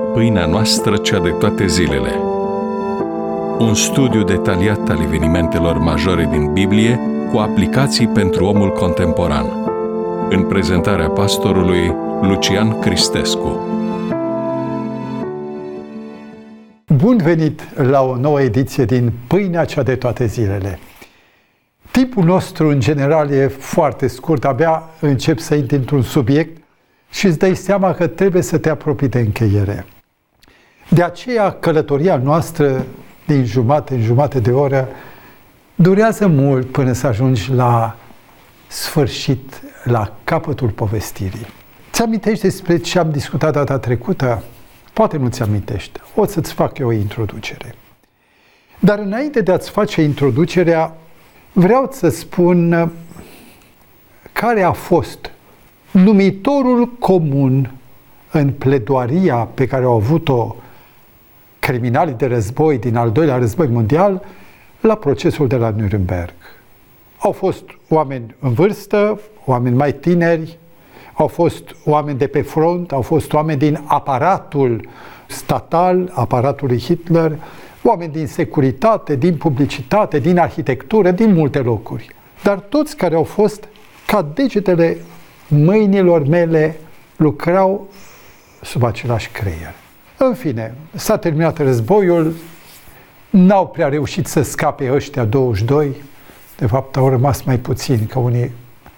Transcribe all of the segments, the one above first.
Pâinea noastră, cea de toate zilele. Un studiu detaliat al evenimentelor majore din Biblie cu aplicații pentru omul contemporan. În prezentarea pastorului Lucian Cristescu. Bun venit la o nouă ediție din Pâinea cea de toate zilele. Timpul nostru, în general, e foarte scurt. Abia încep să intri într-un subiect și îți dai seama că trebuie să te apropii de încheiere. De aceea, călătoria noastră din jumătate în jumătate de oră durează mult până să ajungi la sfârșit, la capătul povestirii. Ți-amintești despre ce am discutat data trecută? Poate nu ți-amintești. O să-ți fac eu o introducere. Dar înainte de a-ți face introducerea, vreau să spun care a fost numitorul comun în pledoaria pe care au avut-o criminalii de război din al doilea război mondial la procesul de la Nuremberg. Au fost oameni în vârstă, oameni mai tineri, au fost oameni de pe front, au fost oameni din aparatul statal, aparatul lui Hitler, oameni din securitate, din publicitate, din arhitectură, din multe locuri. Dar toți care au fost, ca degetele mâinilor mele, lucrau sub același creier. În fine, s-a terminat războiul, n-au prea reușit să scape ăștia 22, de fapt au rămas mai puțini, că unii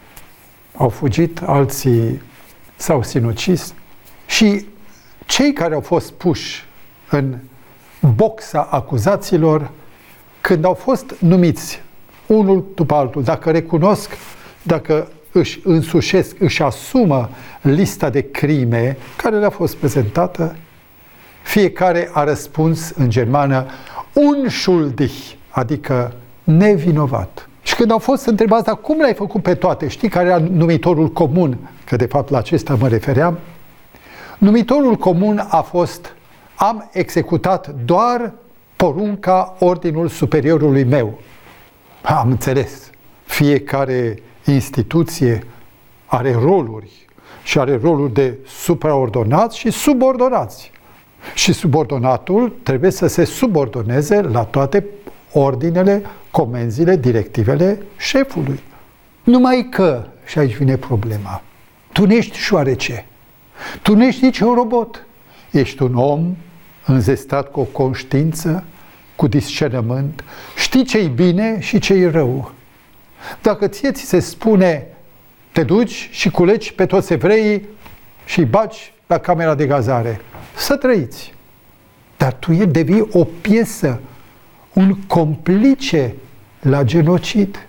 au fugit, alții s-au sinucis și cei care au fost puși în boxa acuzaților, când au fost numiți unul după altul, dacă recunosc, dacă își însușesc, își asumă lista de crime care le-a fost prezentată, fiecare a răspuns în germană unschuldig, adică nevinovat. Și când au fost întrebați, dar cum le-ai făcut pe toate? Știi care era numitorul comun? Că de fapt la acesta mă refeream. Numitorul comun a fost: am executat doar porunca, ordinul superiorului meu. Am înțeles. Fiecare instituție are roluri și are roluri de supraordonați și subordonați. Și subordonatul trebuie să se subordoneze la toate ordinele, comenzile, directivele șefului. Numai că, și aici vine problema, tu nu ești șoarece, tu nu ești nici un robot, ești un om înzestrat cu o conștiință, cu discernământ, știi ce-i bine și ce-i rău. Dacă ție ți se spune, te duci și culegi pe toți evreii și îi bagi la camera de gazare, să trăiți. Dar tu devii o piesă, un complice la genocid.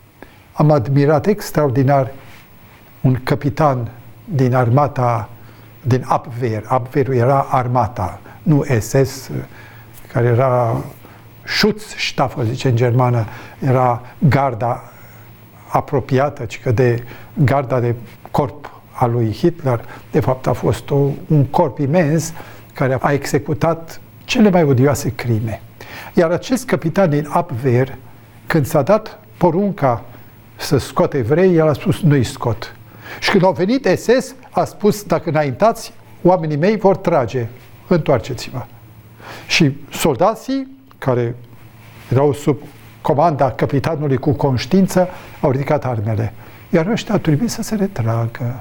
Am admirat extraordinar un capitan din armata, din Abwehr. Abwehrul era armata, nu SS, care era Schutzstaffel, zice în germană, era garda apropiată, cică de garda de corp a lui Hitler. De fapt a fost un corp imens care a executat cele mai odioase crime. Iar acest capitan din Abwehr, când s-a dat porunca să scoate evrei, el a spus, nu-i scot. Și când au venit SS, a spus, dacă înaintați, oamenii mei vor trage, întoarceți-vă. Și soldații, care erau sub comanda capitanului cu conștiință, au ridicat armele. Iar ăștia au trebuit să se retragă.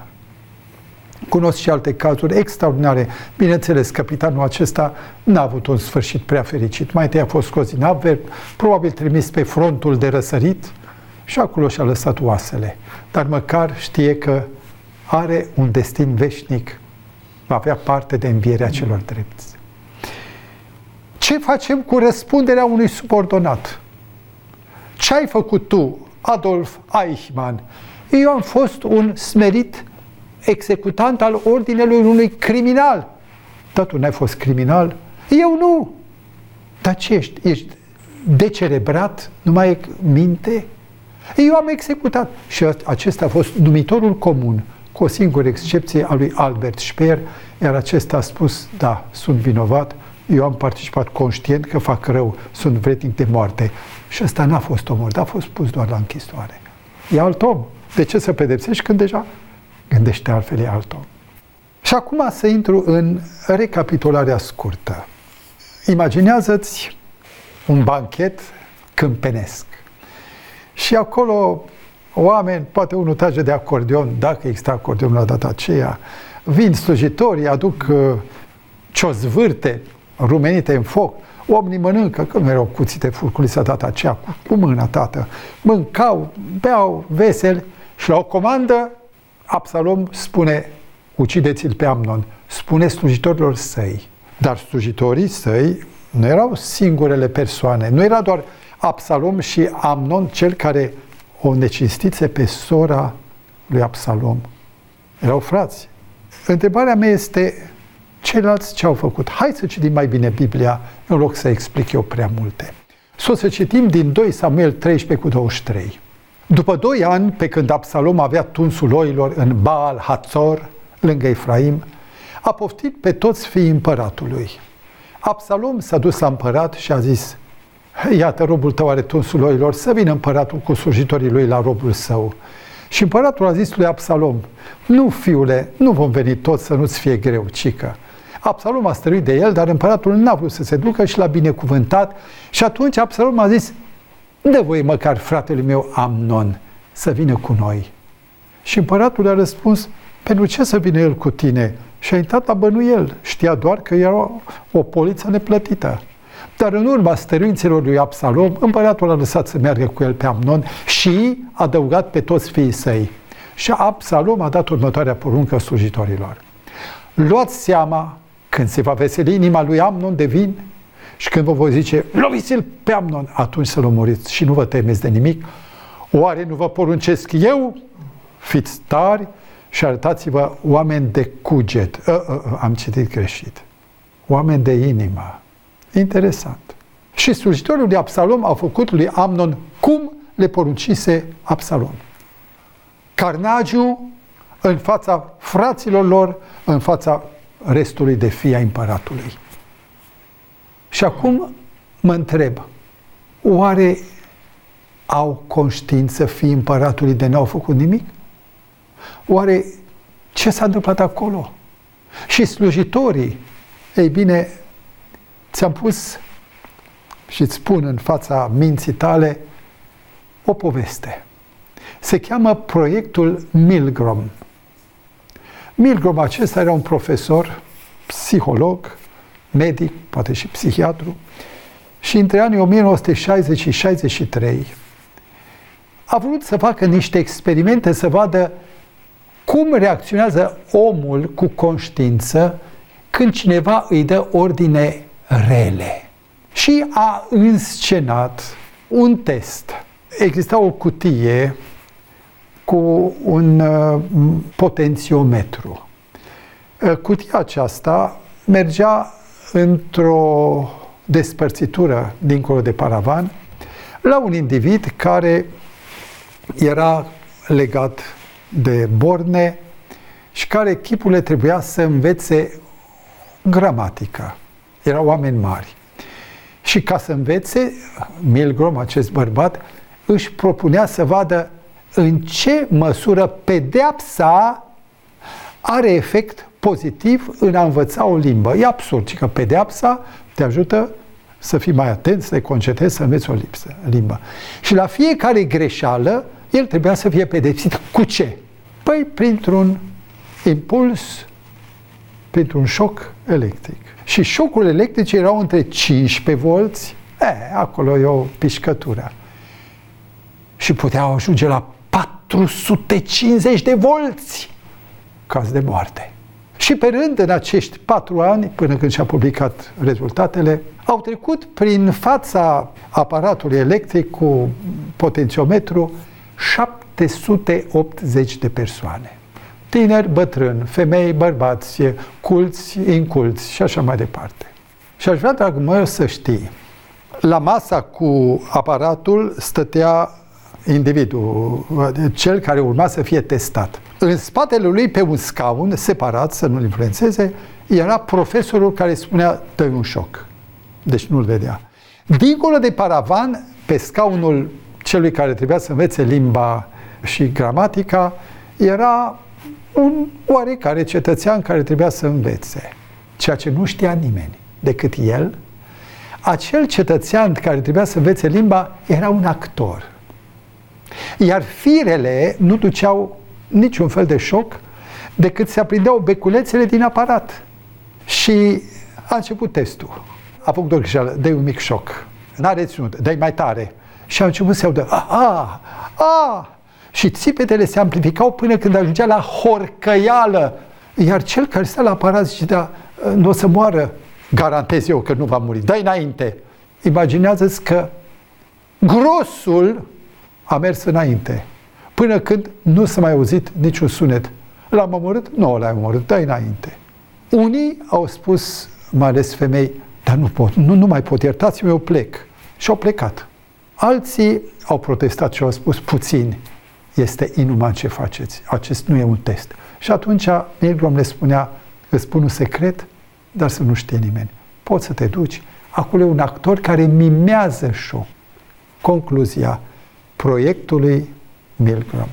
Cunosc și alte cazuri extraordinare. Bineînțeles, capitanul acesta n-a avut un sfârșit prea fericit. Mai întâi a fost scos din Abwehr, probabil trimis pe frontul de răsărit și acolo și-a lăsat oasele. Dar măcar știe că are un destin veșnic. Va avea parte de învierea celor drepți. Ce facem cu răspunderea unui subordonat? Ce ai făcut tu, Adolf Eichmann? Eu am fost un smerit executant al ordinelui unui criminal. Dar tu n-ai fost criminal? Eu nu. Dar ce ești? Ești decerebrat? Nu mai ai minte? Eu am executat. Și acesta a fost numitorul comun, cu o singură excepție a lui Albert Speer, iar acesta a spus, da, sunt vinovat, eu am participat conștient că fac rău, sunt vrednic de moarte. Și ăsta n-a fost omorât, a fost pus doar la închisoare. E alt om. De ce să pedepsești când deja gândește altfel, e alt om? Și acum să intru în recapitularea scurtă. Imaginează-ți un banchet câmpenesc. Și acolo oameni, poate unul trage de acordeon, dacă există acordeon la data aceea, vin slujitorii, aduc ciozvârte rumenite în foc, oamenii mănâncă, că nu erau cuțite furculița data aceea, cu mâna, tată, mâncau, beau, vesel, și la o comandă Absalom spune: ucideți-l pe Amnon, spune slujitorilor săi. Dar slujitorii săi nu erau singurele persoane, nu era doar Absalom și Amnon cel care o necinstise pe sora lui Absalom. Erau frați. Întrebarea mea este: ceilalți ce au făcut? Hai să citim mai bine Biblia, în loc să explic eu prea multe. Să citim din 2 Samuel 13:23. După 2 ani, pe când Absalom avea tunsul oilor în Baal Hatzor, lângă Efraim, a poftit pe toți fiii împăratului. Absalom s-a dus la împărat și a zis: iată, robul tău are tunsul oilor, să vină împăratul cu slujitorii lui la robul său. Și împăratul a zis lui Absalom: nu, fiule, nu vom veni toți, să nu-ți fie greu, cică. Absalom a stăruit de el, dar împăratul n-a vrut să se ducă și l-a binecuvântat. Și atunci Absalom a zis: dă voie măcar fratele meu Amnon să vină cu noi. Și împăratul a răspuns: pentru ce să vină el cu tine? Și a intrat la bănuiel. Știa doar că era o poliță neplătită. Dar în urma stăruințelor lui Absalom, împăratul a lăsat să meargă cu el pe Amnon și a adăugat pe toți fiii săi. Și Absalom a dat următoarea poruncă slujitorilor: luați seama când se va veseli inima lui Amnon de vin și când vă voi zice: loviți-l pe Amnon, atunci să-l omoriți și nu vă temeți de nimic. Oare nu vă poruncesc eu? Fiți tari și arătați-vă oameni de cuget. Am citit greșit. Oameni de inimă. Interesant. Și slujitorul lui Absalom a făcut lui Amnon cum le poruncise Absalom. Carnagiu în fața fraților lor, în fața restului de fii ai împăratului. Și acum mă întreb: oare au conștiință fiii împăratului de n-au făcut nimic? Oare ce s-a întâmplat acolo? Și slujitorii, ei bine, ți-am pus și îți spun în fața minții tale o poveste. Se cheamă proiectul Milgrom. Milgrom acesta era un profesor, psiholog, medic, poate și psihiatru, și între anii 1960 și 63 a vrut să facă niște experimente să vadă cum reacționează omul cu conștiință când cineva îi dă ordine rele. Și a înscenat un test. Exista o cutie cu un potențiometru. Cutia aceasta mergea într-o despărțitură dincolo de paravan la un individ care era legat de borne și care chipurile trebuia să învețe gramatica. Erau oameni mari. Și ca să învețe, Milgrom, acest bărbat, își propunea să vadă în ce măsură pedeapsa are efect pozitiv în a învăța o limbă. E absurd, că pedeapsa te ajută să fii mai atent, să te concentrezi, să înveți o limbă. Și la fiecare greșeală, el trebuia să fie pedepsit. Cu ce? Păi printr-un impuls, printr-un șoc electric. Și șocurile electrice erau între 15 volți, acolo e o pișcătură. Și puteau ajunge la 450 de volți, caz de moarte. Și pe rând, în acești 4 ani, până când și-a publicat rezultatele, au trecut prin fața aparatului electric cu potențiometru 780 de persoane. Tineri, bătrâni, femei, bărbați, culți, inculți și așa mai departe. Și aș vrea, dragul meu, să știi, la masa cu aparatul stătea individul, cel care urma să fie testat. În spatele lui, pe un scaun separat, să nu-l influențeze, era profesorul care spunea: dă-i un șoc. Deci nu-l vedea. Dincolo de paravan, pe scaunul celui care trebuia să învețe limba și gramatica, era un oarecare cetățean care trebuia să învețe ceea ce nu știa nimeni decât el. Acel cetățean care trebuia să învețe limba era un actor. Iar firele nu duceau niciun fel de șoc decât se aprindeau beculețele din aparat. Și a început testul. A făcut o greșeală, dă-i un mic șoc. N-a reținut, dă-i mai tare. Și a început să audă, și țipetele se amplificau până când ajungea la horcăială. Iar cel care stă la aparat zice, da, nu o să moară, garantez eu că nu va muri, dă-i înainte. Imaginează-ți că grosul a mers înainte, până când nu s-a mai auzit niciun sunet. L-am omorât? Nu l-am omorât, dă-i înainte. Unii au spus, mai ales femei, dar nu pot, nu mai pot, iertați-mă, eu plec. Și au plecat. Alții au protestat și au spus, puțin, este inuman ce faceți, acest nu e un test. Și atunci Milgram le spunea, îți spun un secret, dar să nu știe nimeni. Poți să te duci, acolo e un actor care mimează show. Concluzia proiectului Milgram.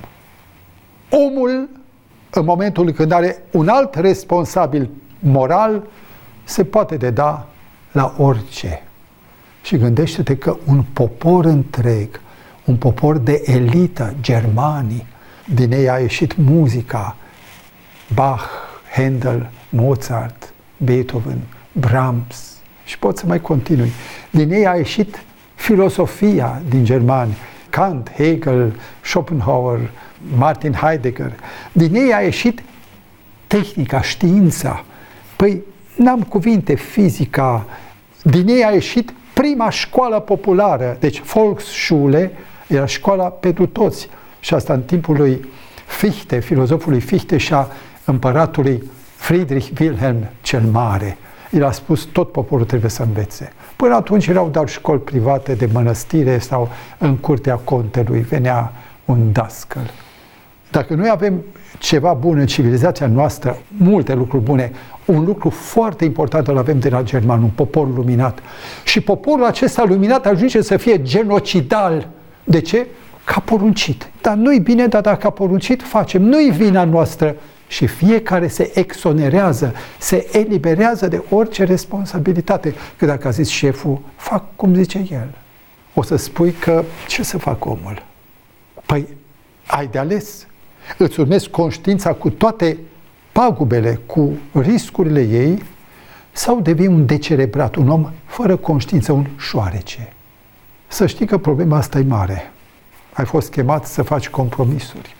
Omul, în momentul când are un alt responsabil moral, se poate deda la orice. Și gândește-te că un popor întreg, un popor de elită, germanii, din ei a ieșit muzica, Bach, Handel, Mozart, Beethoven, Brahms, și pot să mai continui. Din ei a ieșit filosofia din germani, Kant, Hegel, Schopenhauer, Martin Heidegger. Din ei a ieșit tehnica, știința. Păi, n-am cuvinte, fizica. Din ei a ieșit prima școală populară, deci Volksschule, era școala pentru toți. Și asta în timpul lui Fichte, filozofului Fichte și a împăratului Friedrich Wilhelm cel Mare. El a spus, tot poporul trebuie să învețe. Până atunci erau doar școli private de mănăstire sau în curtea contelui venea un dascăl. Dacă noi avem ceva bun în civilizația noastră, multe lucruri bune, un lucru foarte important îl avem de la german, un popor luminat. Și poporul acesta luminat ajunge să fie genocidal. De ce? Că a poruncit. Dar nu-i bine, dar dacă a poruncit, facem. Nu-i vina noastră. Și fiecare se exonerează, se eliberează de orice responsabilitate. Că dacă a zis șeful, fac cum zice el. O să spui că ce să fac omul? Păi ai de ales. Îți urmezi conștiința cu toate pagubele, cu riscurile ei, sau devii un decerebrat, un om fără conștiință, un șoarece. Să știi că problema asta e mare. Ai fost chemat să faci compromisuri.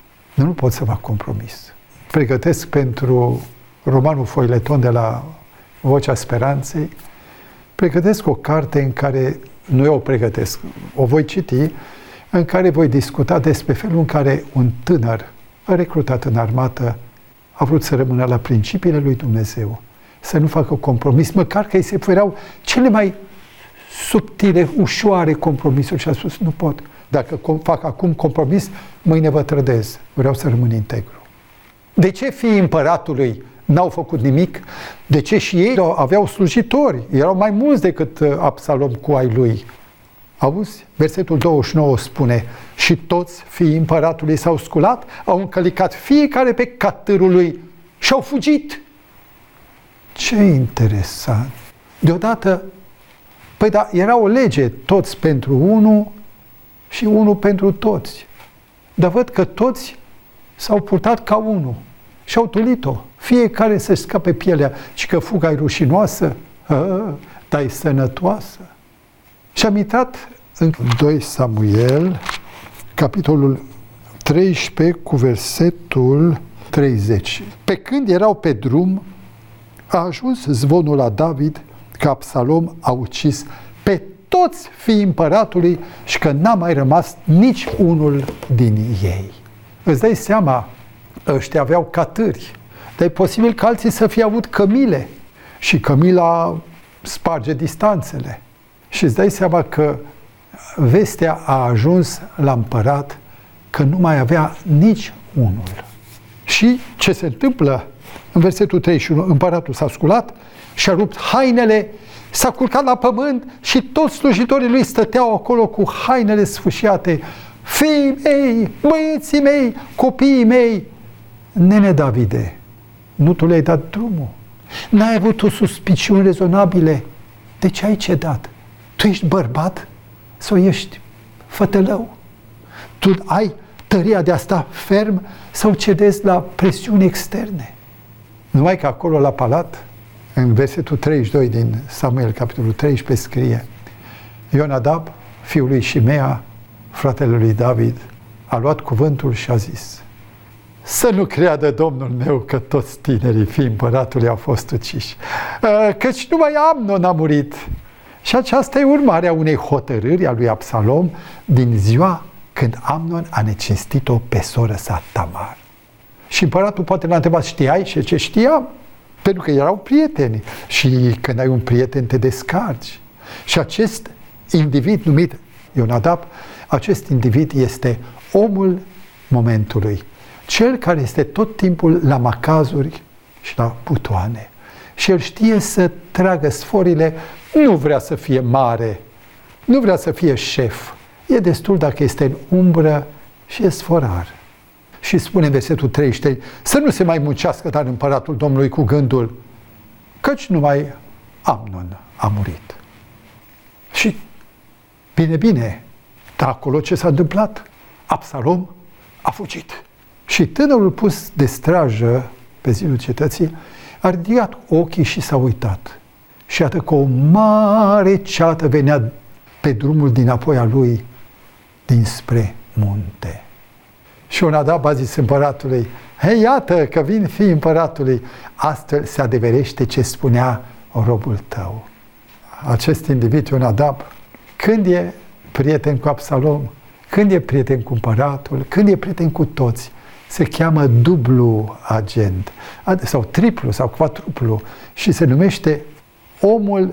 Nu poți să fac compromis. Pregătesc pentru romanul Foileton de la Vocea Speranței, pregătesc o carte în care, nu eu o pregătesc, o voi citi, în care voi discuta despre felul în care un tânăr recrutat în armată a vrut să rămână la principiile lui Dumnezeu, să nu facă compromis, măcar că îi se ofereau cele mai subtile, ușoare compromisuri și a spus, nu pot. Dacă fac acum compromis, mâine vă trădez. Vreau să rămân integru. De ce fiii împăratului n-au făcut nimic? De ce și ei aveau slujitori? Erau mai mulți decât Absalom cu ai lui. Auzi? Versetul 29 spune, și toți fiii împăratului s-au sculat, au încălicat fiecare pe catârul lui și au fugit. Ce interesant! Deodată, păi da, era o lege, toți pentru unul și unul pentru toți. Dar văd că toți s-au purtat ca unul și au tulit-o. Fiecare să-și scape pielea și că fuga e rușinoasă, dar e sănătoasă. Și am intrat în 2 Samuel, capitolul 13 cu versetul 30. Pe când erau pe drum, a ajuns zvonul la David că Absalom a ucis pe toți fiii împăratului și că n-a mai rămas nici unul din ei. Îți dai seama, ăștia aveau catâri, dar e posibil că alții să fie avut cămile și cămila sparge distanțele. Și îți dai seama că vestea a ajuns la împărat că nu mai avea nici unul. Și ce se întâmplă? În versetul 31, împăratul s-a sculat și-a rupt hainele, s-a culcat la pământ și toți slujitorii lui stăteau acolo cu hainele sfâșiate. Fiii mei, băieții mei, copiii mei, Nene Davide, nu tu le-ai dat drumul? N-ai avut o suspiciuni rezonabile? De ce ai cedat? Tu ești bărbat sau ești fătălău? Tu ai tăria de a sta ferm sau cedezi la presiuni externe? Numai că acolo la palat, în versetul 32 din Samuel, capitolul 13, scrie: Ionadab, fiul lui Șimea, fratele lui David, a luat cuvântul și a zis: să nu creadă Domnul meu că toți tinerii fii împăratului au fost uciși, căci numai Amnon a murit. Și aceasta e urmarea unei hotărâri a lui Absalom din ziua când Amnon a necinstit-o pe soră sa Tamar. Și împăratul poate l-a întrebat: știai? Și ce știam? Pentru că erau prieteni. Și când ai un prieten te descarci. Și acest individ numit Ionadab, acest individ este omul momentului. Cel care este tot timpul la macazuri și la butoane. Și el știe să tragă sforile, nu vrea să fie mare, nu vrea să fie șef. E destul dacă este în umbră și e sforar. Și spune în versetul 33, să nu se mai muncească dar împăratul Domnului cu gândul, căci numai Amnon a murit. Și bine, dar acolo ce s-a întâmplat? Absalom a fugit. Și tânărul pus de strajă pe zidul cetății a ridicat ochii și s-a uitat. Și iată că o mare ceată venea pe drumul dinapoi a lui dinspre munte. Și Ionadab a zis împăratului: hei, iată că vin fiii împăratului. Astfel se adeverește ce spunea robul tău. Acest individ, Ionadab, când e prieten cu Absalom, când e prieten cu împăratul, când e prieten cu toți, se cheamă dublu agent, sau triplu, sau quadruplu, și se numește omul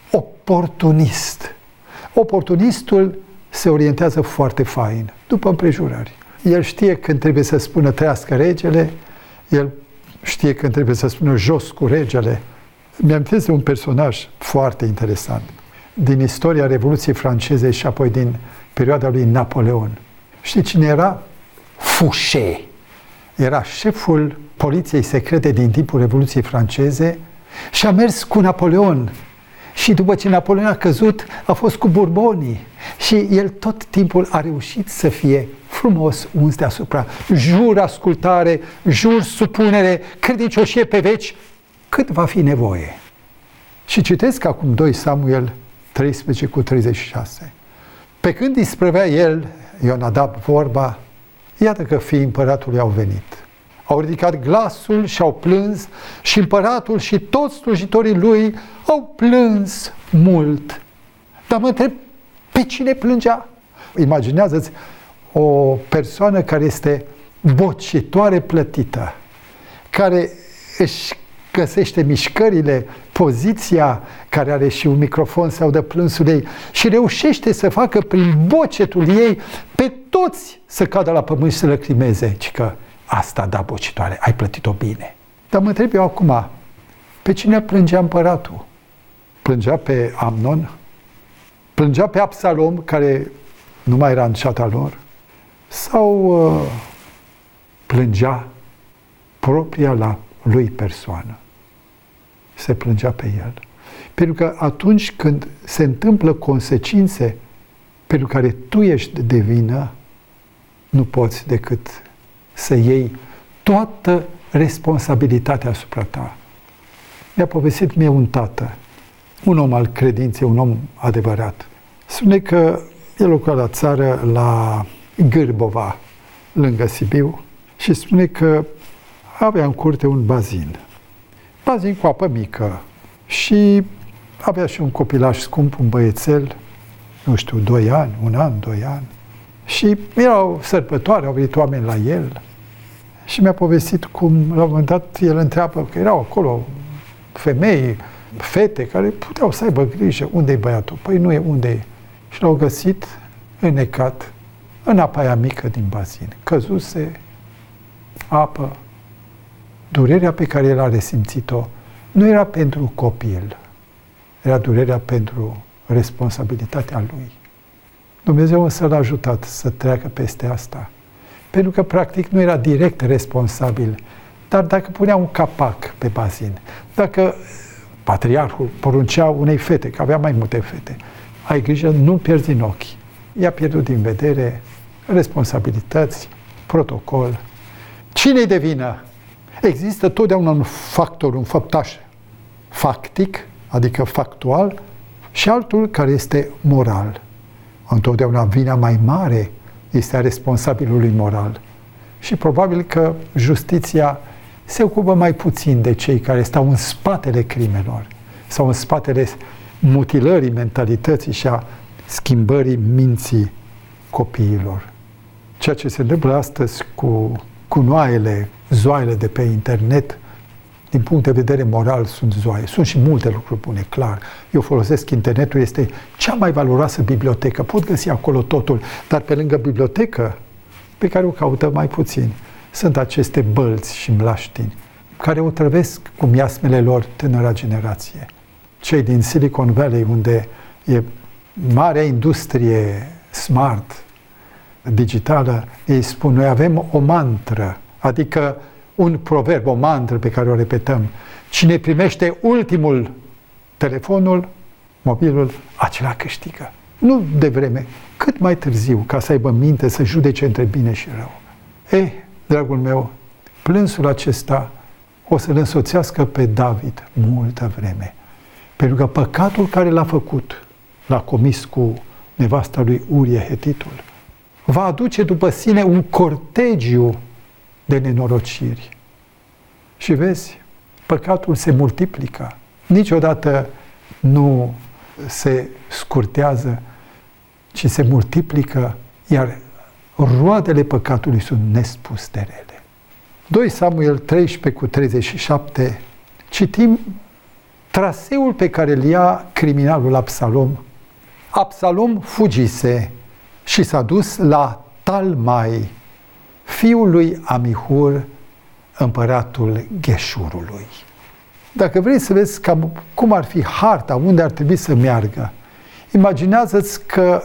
oportunist. Oportunistul se orientează foarte fain, după împrejurări. El știe când trebuie să spună trăiască regele, el știe când trebuie să spună jos cu regele. Mi-am amintesc de un personaj foarte interesant din istoria Revoluției franceze și apoi din perioada lui Napoleon. Știi cine era? Fouché. Era șeful poliției secrete din timpul Revoluției franceze și a mers cu Napoleon. Și după ce Napoleon a căzut, a fost cu Burbonii. Și el tot timpul a reușit să fie frumos uns deasupra. Jur ascultare, jur supunere, credincioșie pe veci, cât va fi nevoie. Și citesc acum 2 Samuel 13 cu 36. Pe când isprăvea el, Ionadab, vorba, iată că fiii împăratului au venit. Au ridicat glasul și au plâns și împăratul și toți slujitorii lui au plâns mult. Dar mă întreb, pe cine plângea? Imaginează-ți o persoană care este bocitoare plătită, care își găsește mișcările, poziția, care are și un microfon să audă plânsul ei și reușește să facă prin bocetul ei pe toți să cadă la pământ și să lăcrimeze. Ci că asta, da, bocitoare, ai plătit-o bine. Dar mă întreb eu acum, pe cine plângea împăratul? Plângea pe Amnon? Plângea pe Absalom, care nu mai era în ceata lor? Sau plângea propria la lui persoană? Se plângea pe el. Pentru că atunci când se întâmplă consecințe pentru care tu ești de vină, nu poți decât să iei toată responsabilitatea asupra ta. Mi-a povestit mie un tată, un om al credinței, un om adevărat. Spune că el locuia la țară, la Gârbova, lângă Sibiu, și spune că avea în curte un bazin cu apă mică și avea și un copilaș scump, un băiețel, nu știu, 2 ani, 1 an, 2 ani. Și era o sărbătoare, au venit oameni la el și mi-a povestit cum, la un moment dat, el întreabă, că erau acolo femei, fete, care puteau să aibă grijă, unde e băiatul? Păi nu e, unde e? Și l-au găsit înnecat în apa aia mică din bazin. Căzuse apă. Durerea pe care el a resimțit-o nu era pentru copil, era durerea pentru responsabilitatea lui. Dumnezeu însă l-a ajutat să treacă peste asta, pentru că practic nu era direct responsabil. Dar dacă punea un capac pe bazin, dacă patriarhul poruncea unei fete, că avea mai multe fete, ai grijă, nu pierzi din ochi. I-a pierdut din vedere responsabilități, protocol. Cine-i de vină? Există totdeauna un factor, un făptaș factic, adică factual, și altul care este moral. Întotdeauna vina mai mare este a responsabilului moral. Și probabil că justiția se ocupă mai puțin de cei care stau în spatele crimelor sau în spatele mutilării mentalității și a schimbării minții copiilor. Ceea ce se întâmplă astăzi cu zoaiele de pe internet, din punct de vedere moral, sunt zoaie. Sunt și multe lucruri bune, clar. Eu folosesc internetul, este cea mai valoroasă bibliotecă. Pot găsi acolo totul, dar pe lângă bibliotecă, pe care o caută mai puțin, sunt aceste bălți și mlaștini care otrăvesc cu miasmele lor tânăra generație. Cei din Silicon Valley, unde e marea industrie smart, digitală, ei spun, noi avem o mantră, adică un proverb, o mantră pe care o repetăm. Cine primește ultimul telefonul, mobilul, acela câștigă. Nu de vreme, cât mai târziu, ca să aibă minte să judece între bine și rău. Dragul meu, plânsul acesta o să-l însoțească pe David multă vreme. Pentru că păcatul care l-a făcut, l-a comis cu nevasta lui Urie Hetitul, va aduce după sine un cortegiu de nenorociri. Și vezi, păcatul se multiplică. Niciodată nu se scurtează, ci se multiplică, iar roadele păcatului sunt nespus de rele. 2 Samuel 13:37 citim traseul pe care îl ia criminalul Absalom. Absalom fugise și s-a dus la Talmai, fiul lui Amihur, împăratul Gheșurului. Dacă vrei să vezi cum ar fi harta, unde ar trebui să meargă, imaginează-ți că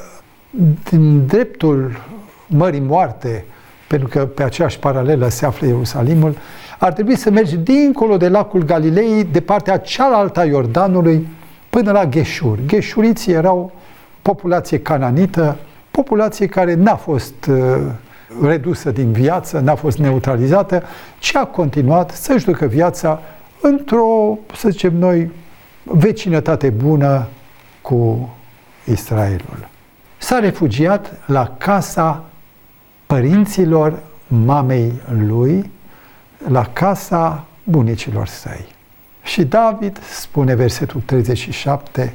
din dreptul Mării Moarte, pentru că pe aceeași paralelă se află Ierusalimul, ar trebui să mergi dincolo de lacul Galilei, de partea cealaltă a Iordanului, până la Gheșur. Gheșuriții erau populație cananită, populație care n-a fost redusă din viață, n-a fost neutralizată, ci a continuat să-și ducă viața într-o, să zicem noi, vecinătate bună cu Israelul. S-a refugiat la casa părinților mamei lui, la casa bunicilor săi. Și David, spune versetul 37,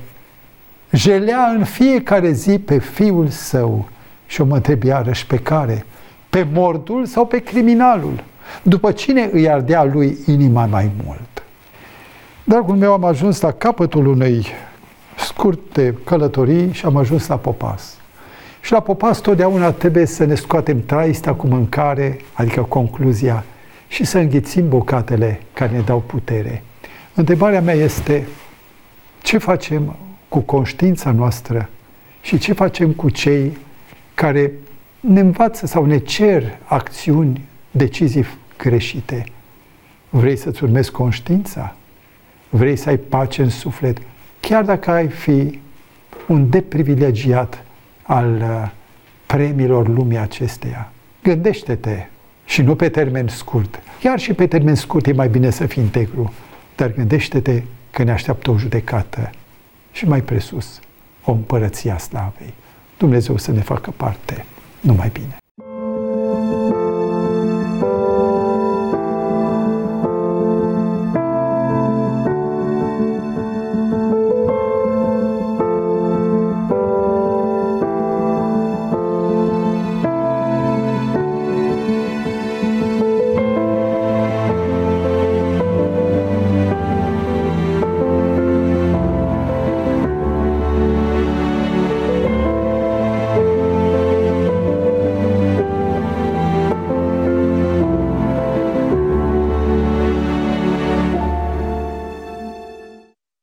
jelea în fiecare zi pe fiul său. Și eu mă întreb iarăși pe care? Pe mordul sau pe criminalul? După cine îi ardea lui inima mai mult? Dragul meu, am ajuns la capătul unei scurte călătorii și am ajuns la Popas. Și la Popas totdeauna trebuie să ne scoatem traista cu mâncare, adică concluzia, și să înghițim bucatele care ne dau putere. Întrebarea mea este, ce facem cu conștiința noastră și ce facem cu cei care ne învață sau ne cer acțiuni, decizii greșite? Vrei să-ți urmezi conștiința? Vrei să ai pace în suflet? Chiar dacă ai fi un deprivilegiat al premiilor lumii acesteia. Gândește-te și nu pe termen scurt. Chiar și pe termen scurt e mai bine să fii integru, dar gândește-te că ne așteaptă o judecată și mai presus, o împărăție a slavei. Dumnezeu să ne facă parte. Numai bine!